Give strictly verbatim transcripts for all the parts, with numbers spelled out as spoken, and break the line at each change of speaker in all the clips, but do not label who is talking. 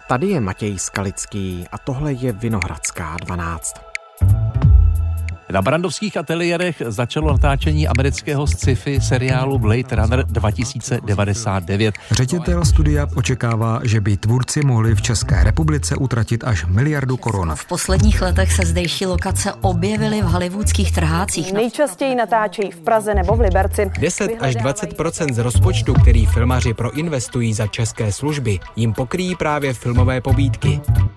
Tady je Matěj Skalický a tohle je Vinohradská dvanáct.
Na brandovských ateliérech začalo natáčení amerického sci-fi seriálu Blade Runner dva tisíce devadesát devět.
Ředitel studia očekává, že by tvůrci mohli v České republice utratit až miliardu korun.
V posledních letech se zdejší lokace objevily v hollywoodských trhácích.
Nejčastěji natáčejí v Praze nebo v Liberci.
deset až dvacet procent z rozpočtu, který filmaři proinvestují za české služby, jim pokryjí právě filmové pobídky.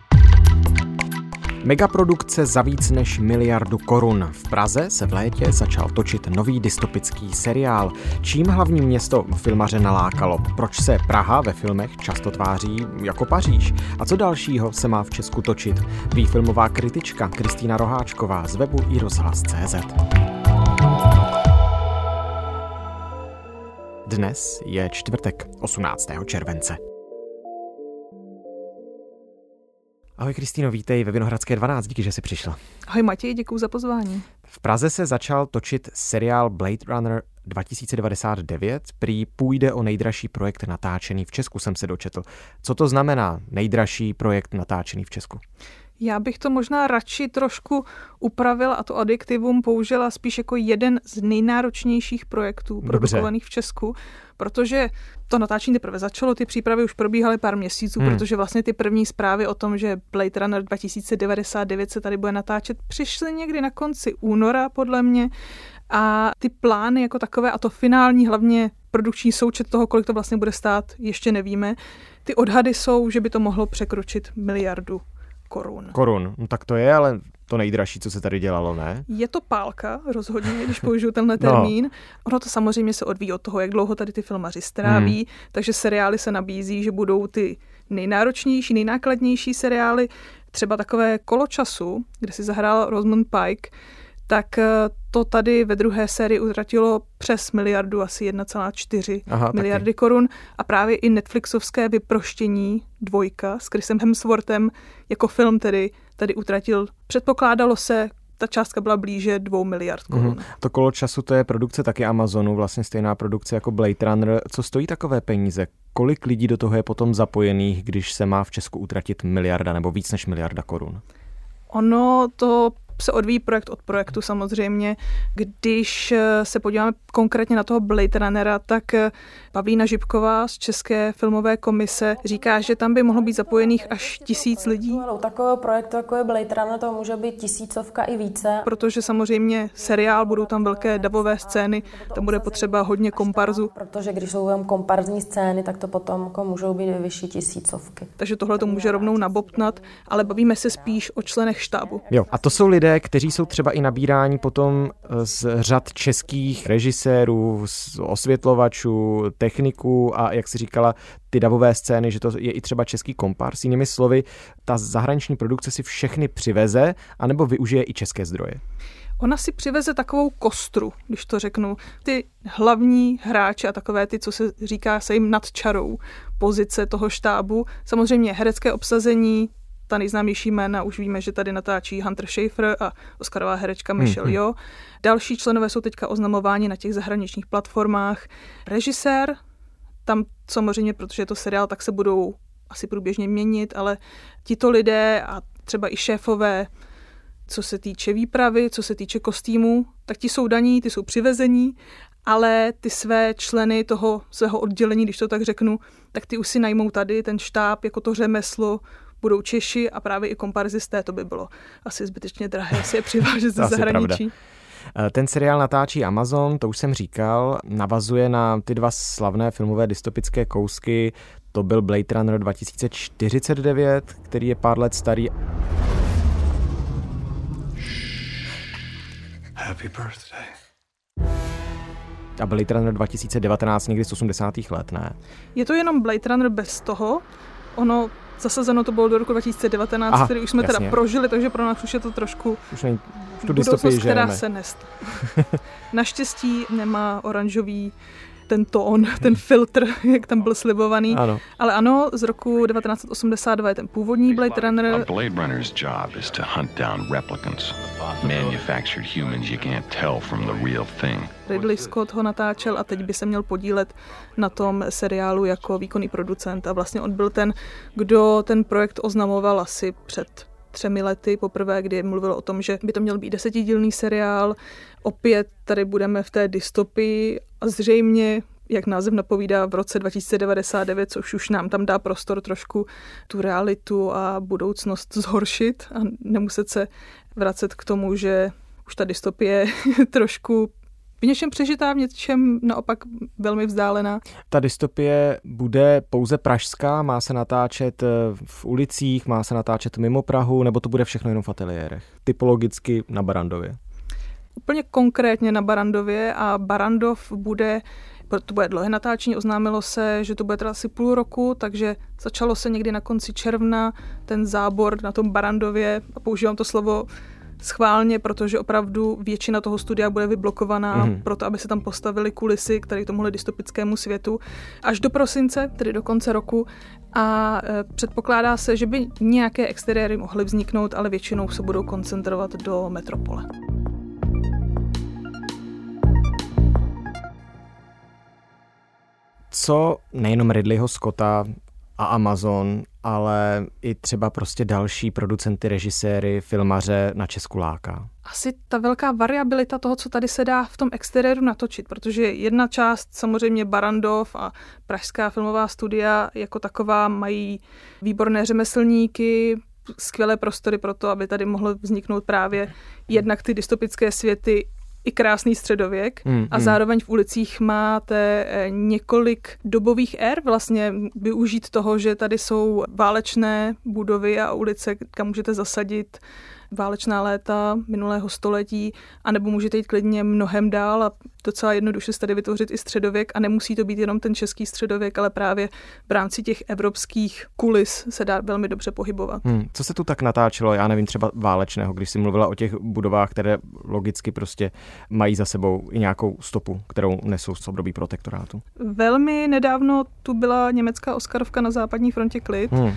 Megaprodukce za víc než miliardu korun. V Praze se v létě začal točit nový dystopický seriál. Čím hlavní město filmaře nalákalo? Proč se Praha ve filmech často tváří jako Paříž? A co dalšího se má v Česku točit? Ví filmová kritička Kristýna Roháčková z webu i rozhlas tečka cé zet. Dnes je čtvrtek, osmnáctého července. Ahoj Kristýno, vítej ve Vinohradské dvanáct, díky, že jsi přišla.
Ahoj Matěj, děkuju za pozvání.
V Praze se začal točit seriál Blade Runner dva tisíce devadesát devět, prý půjde o nejdražší projekt natáčený v Česku, jsem se dočetl. Co to znamená nejdražší projekt natáčený v Česku?
Já bych to možná radši trošku upravila a to adjektivum použila spíš jako jeden z nejnáročnějších projektů produkovaných v Česku, protože to natáčení teprve začalo, ty přípravy už probíhaly pár měsíců, hmm. protože vlastně ty první zprávy o tom, že Blade Runner dva tisíce devadesát devět se tady bude natáčet, přišly někdy na konci února podle mě a ty plány jako takové a to finální hlavně produkční součet toho, kolik to vlastně bude stát, ještě nevíme. Ty odhady jsou, že by to mohlo překročit miliardu korun.
Korun, no tak to je, ale to nejdražší, co se tady dělalo, ne?
Je to pálka, rozhodně, když použiju tenhle termín. No. Ono to samozřejmě se odvíjí od toho, jak dlouho tady ty filmaři stráví, hmm. takže seriály se nabízí, že budou ty nejnáročnější, nejnákladnější seriály, třeba takové Kolo času, kde si zahrál Rosamund Pike, tak to tady ve druhé sérii utratilo přes miliardu, asi jedna celá čtyři miliardy taky. korun a právě i Netflixovské Vyproštění dvojka s Chrisem Hemsworthem jako film tedy tady utratil, předpokládalo se, ta částka byla blíže dvou miliard korun. Mm-hmm.
To Kolo času, to je produkce taky Amazonu, vlastně stejná produkce jako Blade Runner. Co stojí takové peníze? Kolik lidí do toho je potom zapojených, když se má v Česku utratit miliarda nebo víc než miliarda korun?
Ono to se odvíjí projekt od projektu samozřejmě. Když se podíváme konkrétně na toho Blade Runnera, tak Pavlína Žibková z České filmové komise říká, že tam by mohlo být zapojených až tisíc lidí.
U takového projektu, jako je Blade Runner, to může být tisícovka i více.
Protože samozřejmě seriál, budou tam velké davové scény, tam bude potřeba hodně komparzu.
Protože když jsou tam komparzní scény, tak to potom jako můžou být vyšší tisícovky.
Takže tohle to může rovnou nabobtnat, ale bavíme se spíš o členech štábu.
Jo, a to jsou lidé, kteří jsou třeba i nabíráni potom z řad českých režisérů, osvětlovačů, techniků a jak si říkala, ty davové scény, že to je i třeba český kompars. Jinými slovy, ta zahraniční produkce si všechny přiveze, anebo využije i české zdroje.
Ona si přiveze takovou kostru, když to řeknu. Ty hlavní hráče a takové ty, co se říká, se jim nad čarou pozice toho štábu. Samozřejmě herecké obsazení, ta nejznámější jména, už víme, že tady natáčí Hunter Schafer a oscarová herečka Michelle Yeoh. Další členové jsou teďka oznamováni na těch zahraničních platformách. Režisér, tam samozřejmě, protože je to seriál, tak se budou asi průběžně měnit, ale tito lidé a třeba i šéfové, co se týče výpravy, co se týče kostýmů, tak ti jsou daní, ty jsou přivezení, ale ty své členy toho svého oddělení, když to tak řeknu, tak ty už si najmou tady, ten štáb, jako to řemeslo, budou Češi a právě i komparzisté, to by bylo asi zbytečně drahé si je přivážet ze zahraničí.
Pravda. Ten seriál natáčí Amazon, to už jsem říkal, navazuje na ty dva slavné filmové dystopické kousky, to byl Blade Runner dva tisíce čtyřicet devět, který je pár let starý.
Happy birthday.
A Blade Runner dva tisíce devatenáct někdy z osmdesátých let, ne?
Je to jenom Blade Runner bez toho, ono zasazeno to bylo do roku dva tisíce devatenáct, Aha, který už jsme jasně. teda prožili, takže pro nás už je to trošku
už nej, už tu
budoucnost, která se nestane. Naštěstí nemá oranžový ten tón, ten filtr, jak tam byl slibovaný.
Ano.
Ale ano, z roku devatenáct set osmdesát dva je ten původní Blade Runner.
A Blade Runner's job is to hunt down replicants. Manufactured humans you can't tell from the real thing.
Ridley Scott ho natáčel a teď by se měl podílet na tom seriálu jako výkonný producent a vlastně on byl ten, kdo ten projekt oznamoval asi před třemi lety poprvé, kdy mluvil o tom, že by to měl být desetidílný seriál. Opět tady budeme v té dystopii a zřejmě, jak název napovídá, v roce dva tisíce devadesát devět, což už nám tam dá prostor trošku tu realitu a budoucnost zhoršit a nemuset se vracet k tomu, že už ta dystopie je trošku v něčem přežitá, v něčem naopak velmi vzdálená.
Ta dystopie bude pouze pražská, má se natáčet v ulicích, má se natáčet mimo Prahu, nebo to bude všechno jenom v ateliérech? Typologicky na Barrandově.
Úplně konkrétně na Barrandově a Barrandov bude, to bude dlouhé natáčení, oznámilo se, že to bude teda asi půl roku, takže začalo se někdy na konci června ten zábor na tom Barrandově a používám to slovo schválně, protože opravdu většina toho studia bude vyblokovaná mm. proto, aby se tam postavily kulisy k tady tomuhle dystopickému světu až do prosince, tedy do konce roku a e, předpokládá se, že by nějaké exteriéry mohly vzniknout, ale většinou se budou koncentrovat do metropole.
Co nejenom Ridleyho Scotta a Amazon, ale i třeba prostě další producenty, režiséry, filmaře na Česku láká?
Asi ta velká variabilita toho, co tady se dá v tom exteriéru natočit, protože jedna část, samozřejmě Barrandov a pražská filmová studia jako taková mají výborné řemeslníky, skvělé prostory pro to, aby tady mohlo vzniknout právě jednak ty dystopické světy, i krásný středověk hmm, a zároveň v ulicích máte několik dobových ér, vlastně využít toho, že tady jsou válečné budovy a ulice, kam můžete zasadit válečná léta minulého století, anebo můžete jít klidně mnohem dál a docela jednoduše se tady vytvořit i středověk a nemusí to být jenom ten český středověk, ale právě v rámci těch evropských kulis se dá velmi dobře pohybovat.
Hmm, co se tu tak natáčelo, já nevím, třeba válečného, když jsi mluvila o těch budovách, které logicky prostě mají za sebou i nějakou stopu, kterou nesou z období protektorátu?
Velmi nedávno tu byla německá Oscarovka na západní frontě Klid, hmm.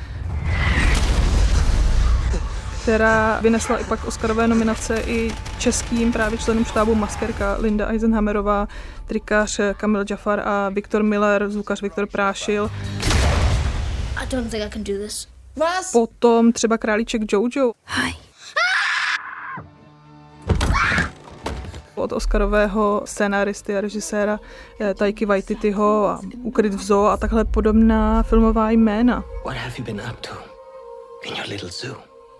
která vynesla i pak Oscarové nominace i českým právě členům štábu Maskerka Linda Eisenhammerová, trikář Kamil Jafar a Viktor Miller, zvukař Viktor Prášil.
I don't think I can do this.
Potom třeba Králíček Jojo.
Hi.
Od Oscarového scénáristy a režiséra Taiki Waititiho a Ukryt v zoo a takhle podobná filmová jména.
What have you been up to in your little zoo?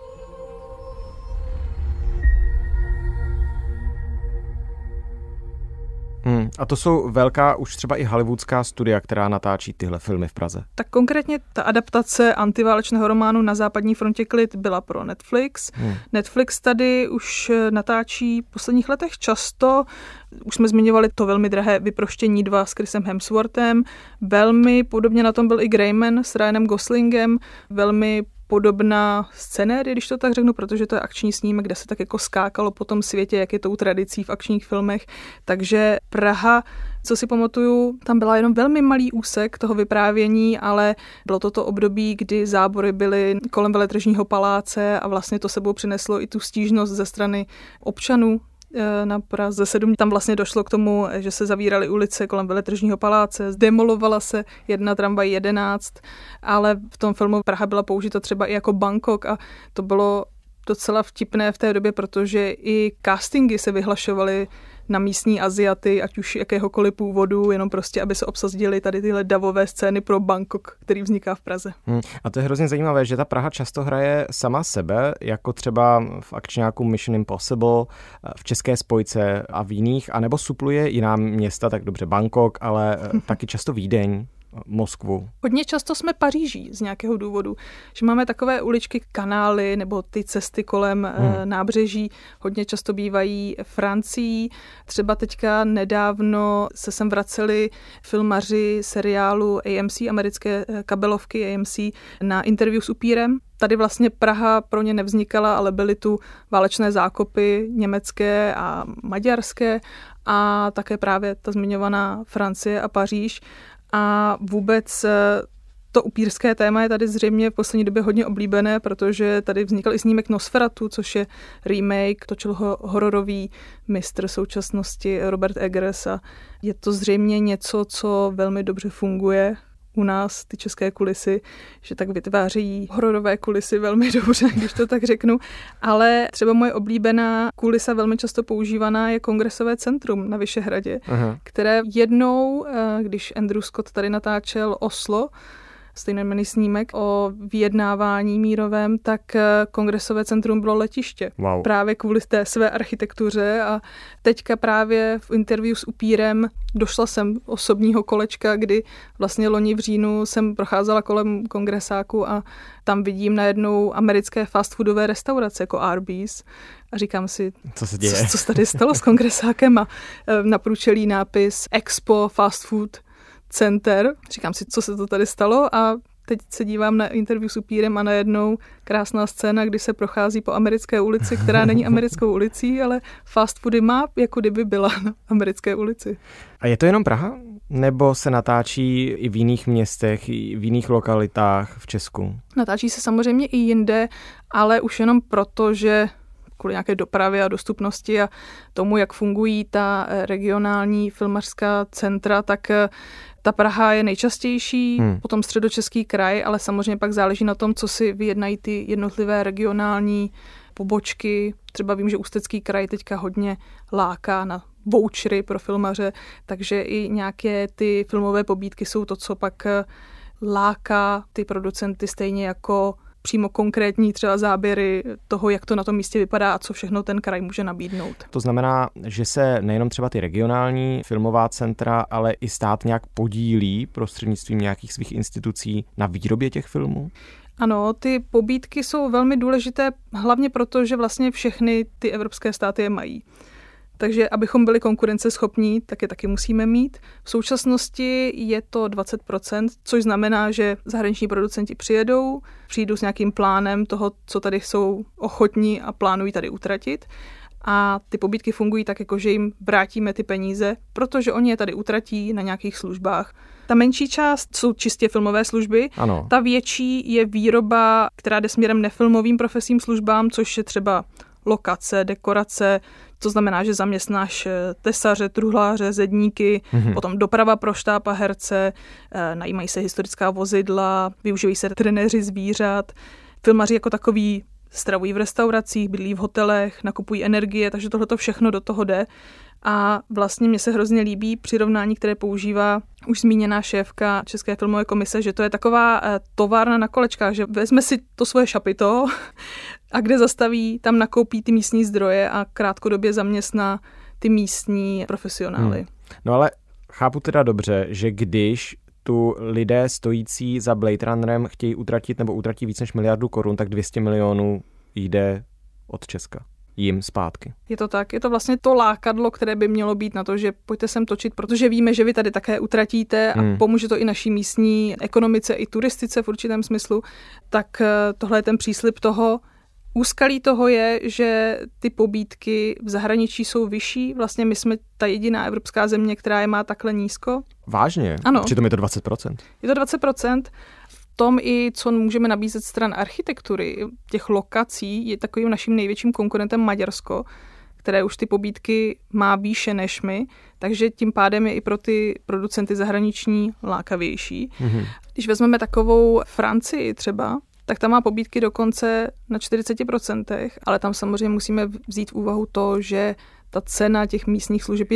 Hmm, a to jsou velká už třeba i hollywoodská studia, která natáčí tyhle filmy v Praze.
Tak konkrétně ta adaptace antiválečného románu Na západní frontě Klid byla pro Netflix. Hmm. Netflix tady už natáčí v posledních letech často, už jsme zmiňovali to velmi drahé Vyproštění dva s Chrisem Hemsworthem, velmi podobně na tom byl i Greyman s Ryanem Goslingem, velmi podobná scenérie, když to tak řeknu, protože to je akční snímek, kde se tak jako skákalo po tom světě, jak je tou tradicí v akčních filmech. Takže Praha, co si pamatuju, tam byla jenom velmi malý úsek toho vyprávění, ale bylo to to období, kdy zábory byly kolem Veletržního paláce a vlastně to sebou přineslo i tu stížnost ze strany občanů na Praze sedm. Tam vlastně došlo k tomu, že se zavíraly ulice kolem Veletržního paláce, zdemolovala se jedna tramvaj jedenáct, ale v tom filmu Praha byla použita třeba i jako Bangkok a to bylo docela vtipné v té době, protože i castingy se vyhlašovaly na místní Aziaty, ať už jakéhokoliv původu, jenom prostě, aby se obsadili tady tyhle davové scény pro Bangkok, který vzniká v Praze.
Hmm. A to je hrozně zajímavé, že ta Praha často hraje sama sebe, jako třeba v akčňáku Mission Impossible, v České spojce a v jiných, anebo supluje jiná města, tak dobře Bangkok, ale taky často Vídeň. Moskvu?
Hodně často jsme Paříží z nějakého důvodu, že máme takové uličky, kanály nebo ty cesty kolem hmm. nábřeží, hodně často bývají Francií. Třeba teďka nedávno se sem vraceli filmaři seriálu A M C, americké kabelovky A M C, na interview s upírem. Tady vlastně Praha pro ně nevznikala, ale byly tu válečné zákopy německé a maďarské a také právě ta zmiňovaná Francie a Paříž. A vůbec to upírské téma je tady zřejmě v poslední době hodně oblíbené, protože tady vznikl i snímek Nosferatu, což je remake, točil ho hororový mistr současnosti Robert Eggers a je to zřejmě něco, co velmi dobře funguje u nás, ty české kulisy, že tak vytváří hororové kulisy velmi dobře, když to tak řeknu. Ale třeba moje oblíbená kulisa, velmi často používaná, je Kongresové centrum na Vyšehradě, Aha. které jednou, když Andrew Scott tady natáčel Oslo, stejnojmenný snímek o vyjednávání mírovém, tak Kongresové centrum bylo letiště.
Wow.
Právě kvůli té své architektuře a teďka právě v interview s upírem došla jsem osobního kolečka, kdy vlastně loni v říjnu jsem procházela kolem kongresáku a tam vidím najednou americké fast foodové restaurace jako Arby's a říkám si,
co se děje?
Co, co se tady stalo s kongresákem a na průčelí nápis Expo Fast Food Center. Říkám si, co se to tady stalo a teď se dívám na interview s upírem a najednou krásná scéna, kdy se prochází po americké ulici, která není americkou ulicí, ale fast foody má, jako kdyby byla na americké ulici.
A je to jenom Praha? Nebo se natáčí i v jiných městech, i v jiných lokalitách v Česku?
Natáčí se samozřejmě i jinde, ale už jenom proto, že kvůli nějaké dopravě a dostupnosti a tomu, jak fungují ta regionální filmařská centra, tak ta Praha je nejčastější, hmm. potom Středočeský kraj, ale samozřejmě pak záleží na tom, co si vyjednají ty jednotlivé regionální pobočky. Třeba vím, že Ústecký kraj teďka hodně láká na vouchery pro filmaře, takže i nějaké ty filmové pobídky jsou to, co pak láká ty producenty stejně jako přímo konkrétní třeba záběry toho, jak to na tom místě vypadá a co všechno ten kraj může nabídnout.
To znamená, že se nejenom třeba ty regionální filmová centra, ale i stát nějak podílí prostřednictvím nějakých svých institucí na výrobě těch filmů?
Ano, ty pobídky jsou velmi důležité, hlavně proto, že vlastně všechny ty evropské státy je mají. Takže abychom byli konkurenceschopní, tak je taky musíme mít. V současnosti je to dvacet procent, což znamená, že zahraniční producenti přijedou, přijdou s nějakým plánem toho, co tady jsou ochotní a plánují tady utratit. A ty pobídky fungují tak, jako že jim vrátíme ty peníze, protože oni je tady utratí na nějakých službách. Ta menší část jsou čistě filmové služby,
ano.
Ta větší je výroba, která jde směrem nefilmovým profesním službám, což je třeba lokace, dekorace, to znamená, že zaměstnáš tesaře, truhláře, zedníky, mm-hmm. potom doprava pro štáb a herce, najímají se historická vozidla, využívají se trenéři zvířat, filmaři jako takový stravují v restauracích, bydlí v hotelech, nakupují energie, takže tohleto všechno do toho jde. A vlastně mně se hrozně líbí přirovnání, které používá už zmíněná šéfka České filmové komise, že to je taková továrna na kolečkách, že vezme si to svoje šapito a kde zastaví, tam nakoupí ty místní zdroje a krátkodobě zaměstná ty místní profesionály. Hmm.
No ale chápu teda dobře, že když tu lidé stojící za Blade Runnerem chtějí utratit nebo utratí víc než miliardu korun, tak dvě stě milionů jde od Česka jim zpátky.
Je to tak, je to vlastně to lákadlo, které by mělo být na to, že pojďte sem točit, protože víme, že vy tady také utratíte a hmm. pomůže to i naší místní ekonomice, i turistice v určitém smyslu, tak tohle je ten příslib toho. Úskalí toho je, že ty pobídky v zahraničí jsou vyšší. Vlastně my jsme ta jediná evropská země, která je má takhle nízko.
Vážně?
Ano.
Přitom je to dvacet procent.
Je to dvacet procent. V tom i, co můžeme nabízet stran architektury, těch lokací, je takovým naším největším konkurentem Maďarsko, které už ty pobídky má výše než my, takže tím pádem je i pro ty producenty zahraniční lákavější. Mm-hmm. Když vezmeme takovou Francii třeba, tak tam má pobídky dokonce na čtyřicet procent, ale tam samozřejmě musíme vzít v úvahu to, že ta cena těch místních služeb je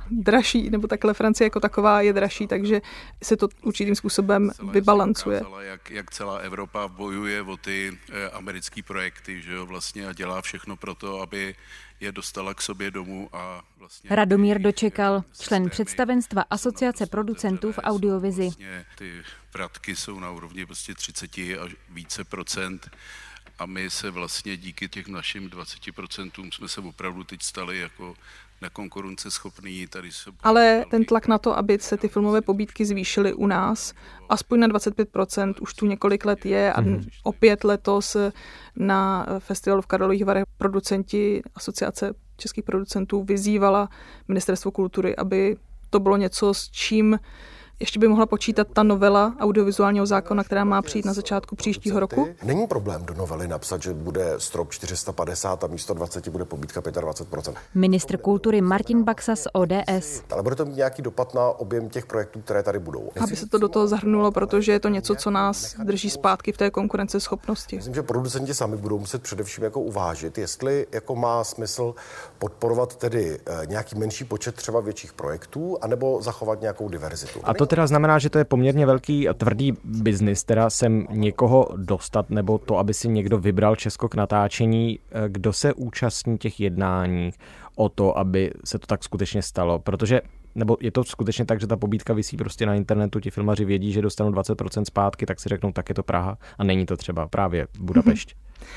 dražší, nebo takhle Francie jako taková je dražší, takže se to určitým způsobem vybalancuje.
Jak, jak celá Evropa bojuje o ty eh, americké projekty, že jo, vlastně a dělá všechno pro to, aby je dostala k sobě domů. A vlastně
Radomír Dočekal, člen představenstva Asociace producentů v audiovizi.
Vlastně ty vratky jsou na úrovni prostě třicet až více procent. A my se vlastně díky těch našim dvaceti procentům jsme se opravdu teď stali jako nekonkurenceschopný. Tady se...
Ale ten tlak na to, aby se ty filmové pobídky zvýšily u nás, aspoň na dvacet pět procent už tu několik let je a mm. opět letos na festivalu v Karlových Varech producenti Asociace českých producentů vyzývala Ministerstvo kultury, aby to bylo něco, s čím ještě by mohla počítat ta novela audiovizuálního zákona, která má přijít na začátku příštího roku.
Není problém do novely napsat, že bude strop čtyři sta padesát a místo dvacet bude pobídka dvacet pět procent.
Ministr kultury Martin Baxa z O D S.
Ale bude to mít nějaký dopad na objem těch projektů, které tady budou?
Aby se to do toho zahrnulo, protože je to něco, co nás drží zpátky v té konkurenceschopnosti.
Myslím, že producenti sami budou muset především jako uvážit, jestli jako má smysl podporovat tedy nějaký menší počet třeba větších projektů, anebo zachovat nějakou diverzitu.
A to teda znamená, že to je poměrně velký tvrdý biznis, teda sem někoho dostat, nebo to, aby si někdo vybral Česko k natáčení, kdo se účastní těch jednání o to, aby se to tak skutečně stalo, protože nebo je to skutečně tak, že ta pobídka visí prostě na internetu, ti filmaři vědí, že dostanou dvacet procent zpátky, tak si řeknou, tak je to Praha a není to třeba právě Budapešť.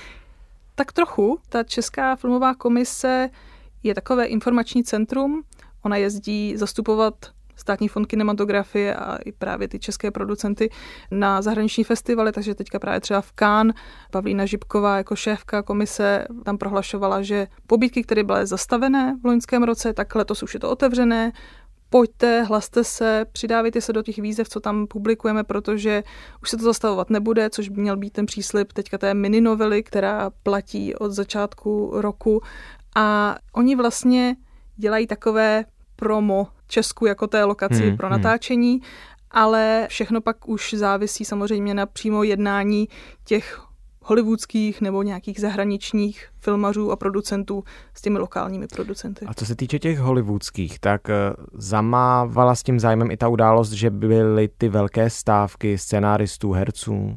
Tak trochu. Ta Česká filmová komise je takové informační centrum, ona jezdí zastupovat Státní fond kinematografie a i právě ty české producenty na zahraniční festivaly, takže teďka právě třeba v Cannes Pavlína Žibková jako šéfka komise tam prohlašovala, že pobídky, které byly zastavené v loňském roce, tak letos už je to otevřené. Pojďte, hlaste se, přidávejte se do těch výzev, co tam publikujeme, protože už se to zastavovat nebude, což by měl být ten příslib teďka té mini novely, která platí od začátku roku. A oni vlastně dělají takové promo Česku jako té lokaci hmm, pro natáčení, hmm. ale všechno pak už závisí samozřejmě na přímo jednání těch hollywoodských nebo nějakých zahraničních filmařů a producentů s těmi lokálními producenty.
A co se týče těch hollywoodských, tak zamávala s tím zájmem i ta událost, že byly ty velké stávky scenáristů, herců?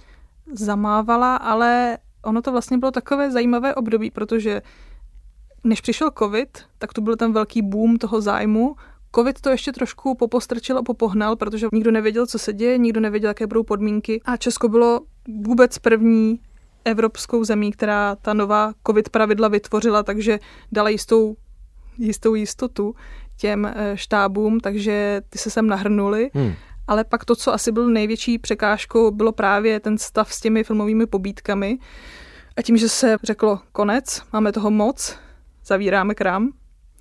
Zamávala, ale ono to vlastně bylo takové zajímavé období, protože než přišel covid, tak to byl ten velký boom toho zájmu. Covid to ještě trošku popostrčil a popohnal, protože nikdo nevěděl, co se děje, nikdo nevěděl, jaké budou podmínky. A Česko bylo vůbec první evropskou zemí, která ta nová covid pravidla vytvořila, takže dala jistou, jistou jistotu těm štábům, takže ty se sem nahrnuli. Hmm. Ale pak to, co asi byl největší překážkou, bylo právě ten stav s těmi filmovými pobídkami. A tím, že se řeklo konec, máme toho moc, zavíráme krám.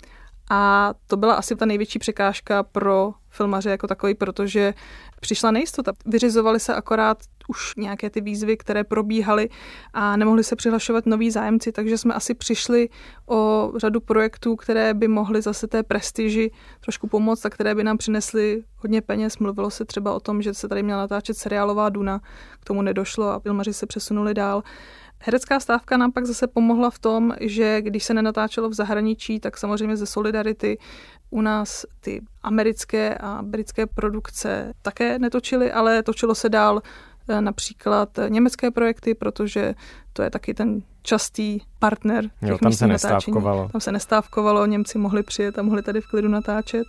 A to byla asi ta největší překážka pro filmaře jako takový, protože přišla nejistota. Vyřizovaly se akorát už nějaké ty výzvy, které probíhaly a nemohli se přihlašovat noví zájemci, takže jsme asi přišli o řadu projektů, které by mohly zase té prestiži trošku pomoct a které by nám přinesly hodně peněz. Mluvilo se třeba o tom, že se tady měla natáčet seriálová Duna, k tomu nedošlo a filmaři se přesunuli dál. Herecká stávka nám pak zase pomohla v tom, že když se nenatáčelo v zahraničí, tak samozřejmě ze solidarity u nás ty americké a britské produkce také netočily, ale točilo se dál například německé projekty, protože to je taky ten častý partner těch
jo, tam se
natáčení.
nestávkovalo.
Tam se nestávkovalo, Němci mohli přijet a mohli tady v klidu natáčet.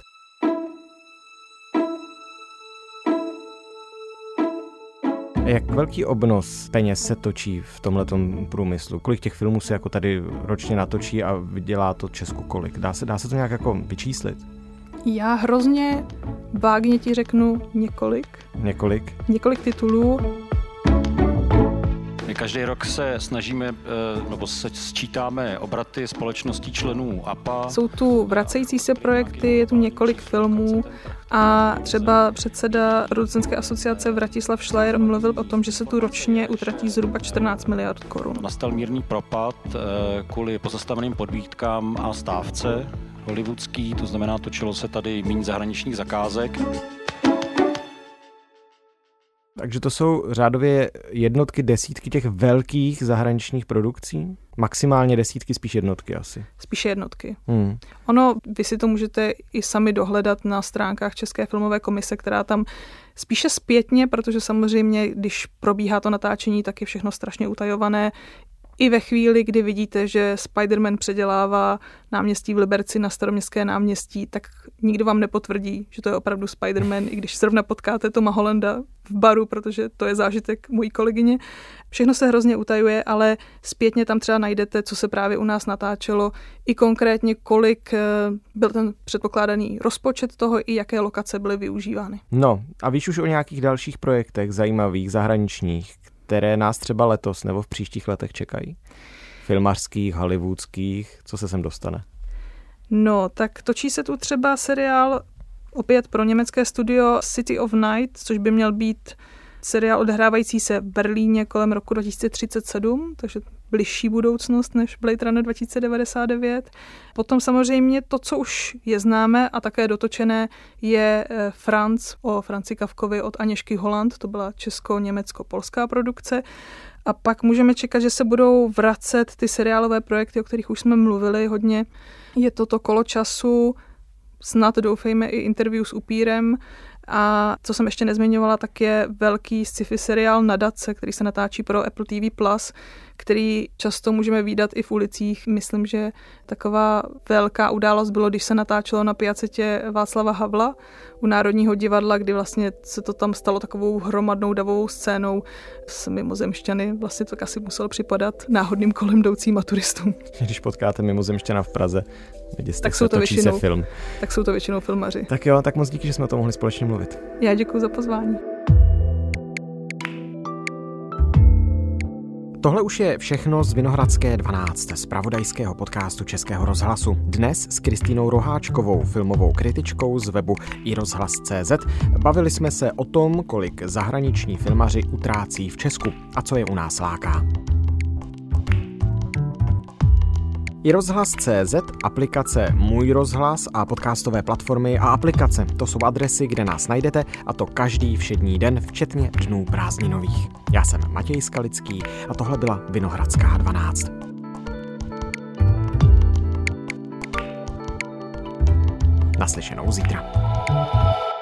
Jak velký obnos peněz se točí v tomhletom průmyslu? Kolik těch filmů se jako tady ročně natočí a vydělá to Česku kolik? Dá se, dá se to nějak jako vyčíslit?
Já hrozně vágně ti řeknu několik.
Několik?
Několik titulů.
My každý rok se snažíme, nebo se sčítáme obraty společností členů A P A.
Jsou tu vracející se projekty, je tu několik filmů a třeba předseda producentské asociace Vratislav Šlajer mluvil o tom, že se tu ročně utratí zhruba čtrnáct miliard korun.
Nastal mírný propad kvůli pozastaveným podbídkám a stávce hollywoodský, to znamená, točilo se tady méně zahraničních zakázek.
Takže to jsou řádově jednotky, desítky těch velkých zahraničních produkcí? Maximálně desítky, spíš jednotky asi.
Spíše jednotky.
Hmm.
Ono, vy si to můžete i sami dohledat na stránkách České filmové komise, která tam spíše zpětně, protože samozřejmě, když probíhá to natáčení, tak je všechno strašně utajované. I ve chvíli, kdy vidíte, že Spider-Man předělává náměstí v Liberci na Staroměstské náměstí, tak nikdo vám nepotvrdí, že to je opravdu Spider-Man, i když zrovna potkáte Toma Hollanda v baru, protože to je zážitek mojí kolegyně. Všechno se hrozně utajuje, ale zpětně tam třeba najdete, co se právě u nás natáčelo, i konkrétně kolik byl ten předpokládaný rozpočet toho, i jaké lokace byly využívány.
No a víš už o nějakých dalších projektech zajímavých, zahraničních, které nás třeba letos nebo v příštích letech čekají? Filmařských, hollywoodských, co se sem dostane?
No, tak točí se tu třeba seriál opět pro německé studio City of Night, což by měl být seriál odehrávající se v Berlíně kolem roku dva tisíce třicet sedm, takže bližší budoucnost než Blade Runner dva tisíce devadesát devět. Potom samozřejmě to, co už je známé a také dotočené, je Franz o Franci Kafkovi od Aněžky Holland, to byla česko-německo-polská produkce. A pak můžeme čekat, že se budou vracet ty seriálové projekty, o kterých už jsme mluvili hodně. Je to to Kolo času, snad doufejme i interview s upírem. A co jsem ještě nezmiňovala, tak je velký sci-fi seriál Nadace, který se natáčí pro Apple T V plus, který často můžeme vídat i v ulicích. Myslím, že taková velká událost bylo, když se natáčelo na piacetě Václava Havla u Národního divadla, kdy vlastně se to tam stalo takovou hromadnou davovou scénou s mimozemšťany. Vlastně to asi muselo připadat náhodným kolem jdoucím a turistům.
Když potkáte mimozemšťana v Praze,
Měděste tak, se, jsou to většinou, se film. tak jsou to většinou filmaři.
Tak jo, tak moc díky, že jsme o tom mohli společně mluvit.
Já děkuji za pozvání.
Tohle už je všechno z Vinohradské dvanáct, z zpravodajského podcastu Českého rozhlasu. Dnes s Kristýnou Roháčkovou, filmovou kritičkou z webu i rozhlas tečka cé zet. Bavili jsme se o tom, kolik zahraniční filmaři utrácí v Česku a co je u nás láká. I rozhlas tečka cé zet, aplikace Můj rozhlas a podcastové platformy a aplikace. To jsou adresy, kde nás najdete, a to každý všední den, včetně dnů prázdninových. Já jsem Matěj Skalický a tohle byla Vinohradská dvanáct. Naslyšenou zítra.